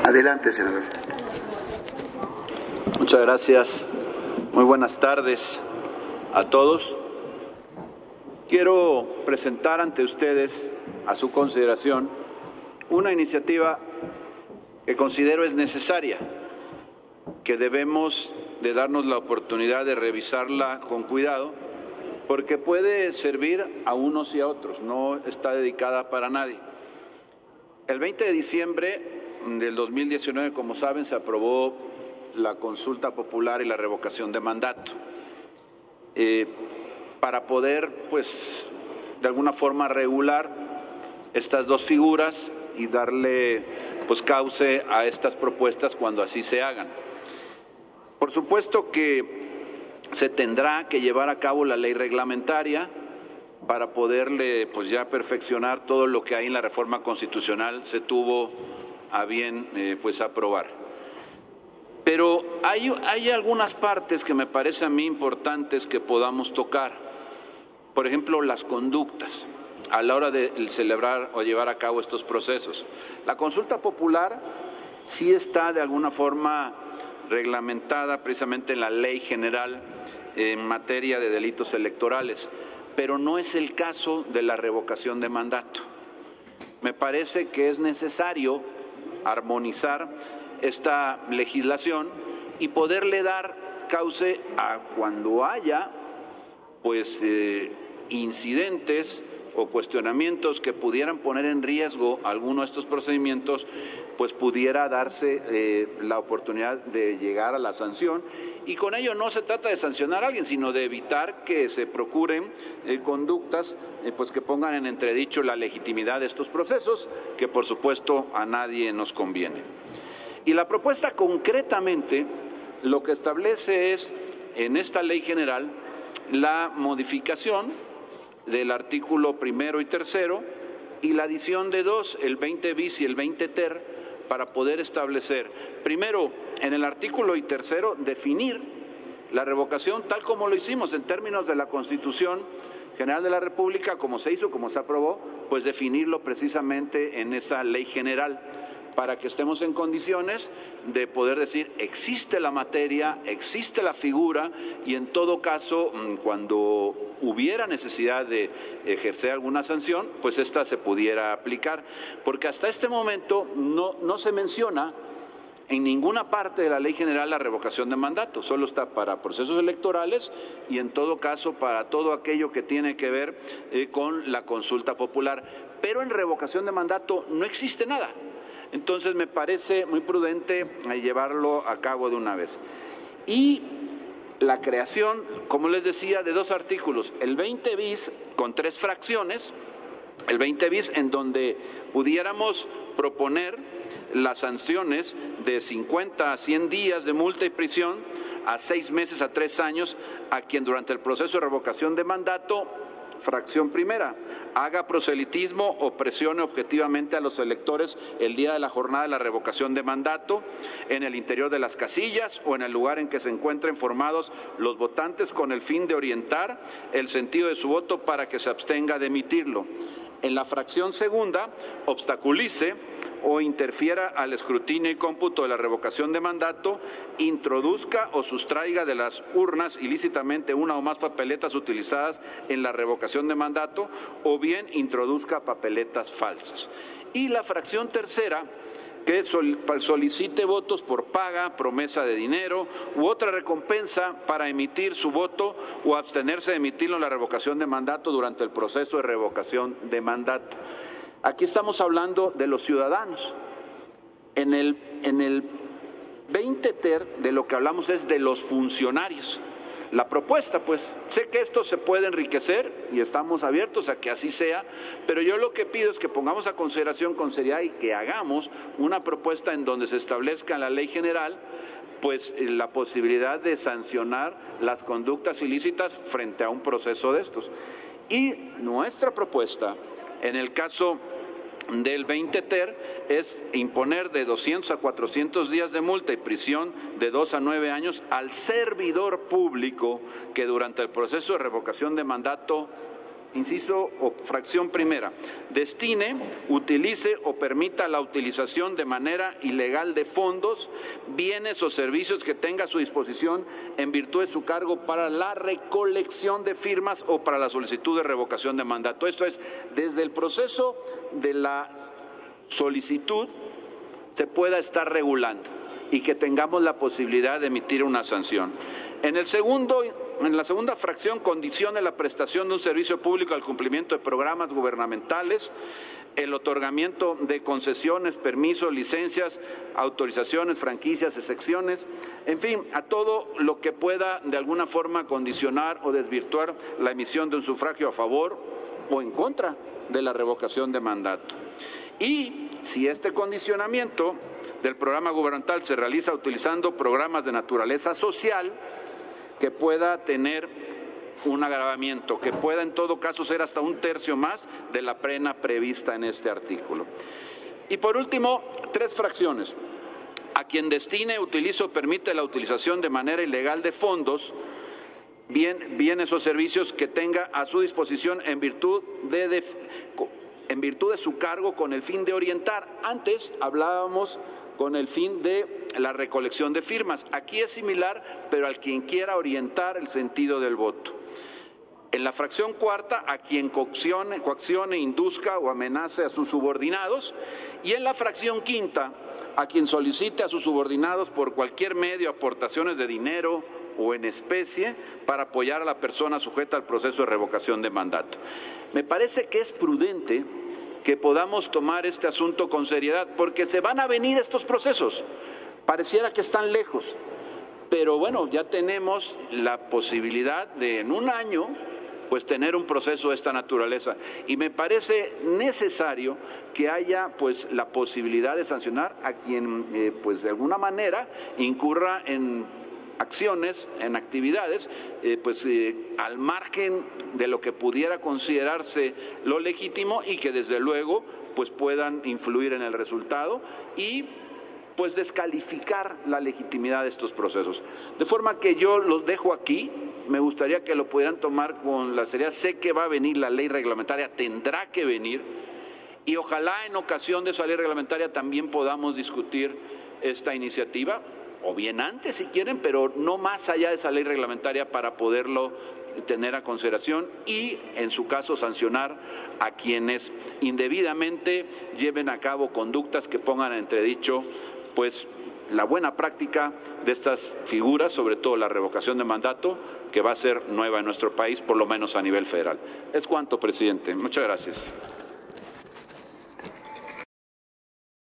Adelante, senador. Muchas gracias. Muy buenas tardes a todos. Quiero presentar ante ustedes, a su consideración, una iniciativa que considero es necesaria, que debemos de darnos la oportunidad de revisarla con cuidado, porque puede servir a unos y a otros, no está dedicada para nadie. El 20 de diciembre del 2019, como saben, se aprobó la consulta popular y la revocación de mandato, para poder, pues, de alguna forma regular estas dos figuras y darle, pues, cauce a estas propuestas cuando así se hagan. Por supuesto que se tendrá que llevar a cabo la ley reglamentaria para poderle, pues, ya perfeccionar todo lo que ahí en la reforma constitucional se tuvo a bien, pues, aprobar. Pero hay algunas partes que me parece a mí importantes que podamos tocar. Por ejemplo, las conductas a la hora de celebrar o llevar a cabo estos procesos. La consulta popular sí está de alguna forma reglamentada precisamente en la Ley General en materia de delitos electorales, pero no es el caso de la revocación de mandato. Me parece que es necesario armonizar esta legislación y poderle dar cauce a cuando haya, pues, incidentes o cuestionamientos que pudieran poner en riesgo alguno de estos procedimientos, pues pudiera darse la oportunidad de llegar a la sanción. Y con ello no se trata de sancionar a alguien, sino de evitar que se procuren conductas pues que pongan en entredicho la legitimidad de estos procesos, que por supuesto a nadie nos conviene. Y la propuesta concretamente lo que establece es, en esta ley general, la modificación del artículo 1 y 3 y la adición de dos, el 20 bis y el 20 ter, para poder establecer, primero, en el artículo 3, definir la revocación tal como lo hicimos en términos de la Constitución General de la República, como se hizo, como se aprobó, pues definirlo precisamente en esa ley general, para que estemos en condiciones de poder decir, existe la materia, existe la figura, y en todo caso, cuando hubiera necesidad de ejercer alguna sanción, pues esta se pudiera aplicar. Porque hasta este momento no se menciona en ninguna parte de la Ley General la revocación de mandato, solo está para procesos electorales y en todo caso para todo aquello que tiene que ver con la consulta popular. Pero en revocación de mandato no existe nada. Entonces me parece muy prudente llevarlo a cabo de una vez. Y la creación, como les decía, de dos artículos, el 20 bis con 3 fracciones, el 20 bis en donde pudiéramos proponer las sanciones de 50 a 100 días de multa y prisión, a 6 meses a 3 años, a quien durante el proceso de revocación de mandato, fracción primera, haga proselitismo o presione objetivamente a los electores el día de la jornada de la revocación de mandato, en el interior de las casillas o en el lugar en que se encuentren formados los votantes, con el fin de orientar el sentido de su voto para que se abstenga de emitirlo. En la fracción segunda, obstaculice o interfiera al escrutinio y cómputo de la revocación de mandato, introduzca o sustraiga de las urnas ilícitamente una o más papeletas utilizadas en la revocación de mandato, o bien introduzca papeletas falsas. Y la fracción tercera, que solicite votos por paga, promesa de dinero u otra recompensa para emitir su voto o abstenerse de emitirlo en la revocación de mandato durante el proceso de revocación de mandato. Aquí estamos hablando de los ciudadanos. En el 20 ter de lo que hablamos es de los funcionarios. La propuesta, pues, sé que esto se puede enriquecer y estamos abiertos a que así sea, pero yo lo que pido es que pongamos a consideración con seriedad y que hagamos una propuesta en donde se establezca en la ley general, pues, la posibilidad de sancionar las conductas ilícitas frente a un proceso de estos. Y nuestra propuesta, en el caso del 20 ter, es imponer de 200 a 400 días de multa y prisión de 2 a 9 años al servidor público que durante el proceso de revocación de mandato inciso o fracción primera, destine, utilice o permita la utilización de manera ilegal de fondos, bienes o servicios que tenga a su disposición en virtud de su cargo para la recolección de firmas o para la solicitud de revocación de mandato. Esto es, desde el proceso de la solicitud se pueda estar regulando y que tengamos la posibilidad de emitir una sanción. En la segunda fracción, condicione la prestación de un servicio público al cumplimiento de programas gubernamentales, el otorgamiento de concesiones, permisos, licencias, autorizaciones, franquicias, excepciones, en fin, a todo lo que pueda de alguna forma condicionar o desvirtuar la emisión de un sufragio a favor o en contra de la revocación de mandato. Y si este condicionamiento del programa gubernamental se realiza utilizando programas de naturaleza social, que pueda tener un agravamiento, que pueda en todo caso ser hasta 1/3 más de la pena prevista en este artículo. Y por último, 3 fracciones. A quien destine, utilice o permite la utilización de manera ilegal de fondos, bienes o servicios que tenga a su disposición en virtud de su cargo con el fin de orientar. Antes hablábamos con el fin de la recolección de firmas. Aquí es similar, pero al quien quiera orientar el sentido del voto. En la fracción cuarta, a quien coaccione, induzca o amenace a sus subordinados. Y en la fracción quinta, a quien solicite a sus subordinados por cualquier medio aportaciones de dinero o en especie para apoyar a la persona sujeta al proceso de revocación de mandato. Me parece que es prudente que podamos tomar este asunto con seriedad, porque se van a venir estos procesos. Pareciera que están lejos, pero bueno, ya tenemos la posibilidad de en un año pues tener un proceso de esta naturaleza, y me parece necesario que haya pues la posibilidad de sancionar a quien pues de alguna manera incurra en acciones, en actividades, al margen de lo que pudiera considerarse lo legítimo y que desde luego pues puedan influir en el resultado y pues descalificar la legitimidad de estos procesos. De forma que yo los dejo aquí, me gustaría que lo pudieran tomar con la seriedad. Sé que va a venir la ley reglamentaria, tendrá que venir, y ojalá en ocasión de esa ley reglamentaria también podamos discutir esta iniciativa, o bien antes si quieren, pero no más allá de esa ley reglamentaria para poderlo tener a consideración y, en su caso, sancionar a quienes indebidamente lleven a cabo conductas que pongan en entredicho pues la buena práctica de estas figuras, sobre todo la revocación de mandato, que va a ser nueva en nuestro país, por lo menos a nivel federal. Es cuanto, presidente. Muchas gracias.